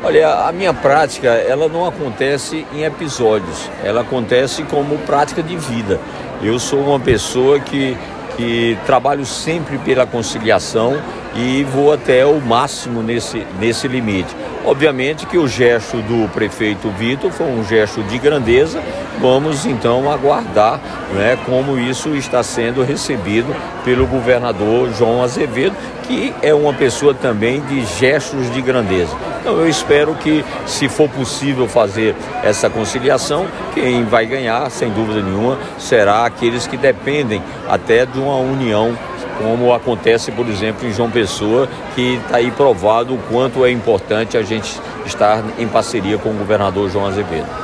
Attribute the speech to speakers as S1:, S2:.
S1: Olha, a minha prática, ela não acontece em episódios, ela acontece como prática de vida. Eu sou uma pessoa que trabalho sempre pela conciliação e vou até o máximo nesse limite. Obviamente que o gesto do prefeito Vitor foi um gesto de grandeza. Vamos então aguardar, né, como isso está sendo recebido pelo governador João Azevedo, que é uma pessoa também de gestos de grandeza. Então eu espero que, se for possível fazer essa conciliação, quem vai ganhar, sem dúvida nenhuma, será aqueles que dependem até de uma união, como acontece, por exemplo, em João Pessoa, que está aí provado o quanto é importante a gente estar em parceria com o governador João Azevedo.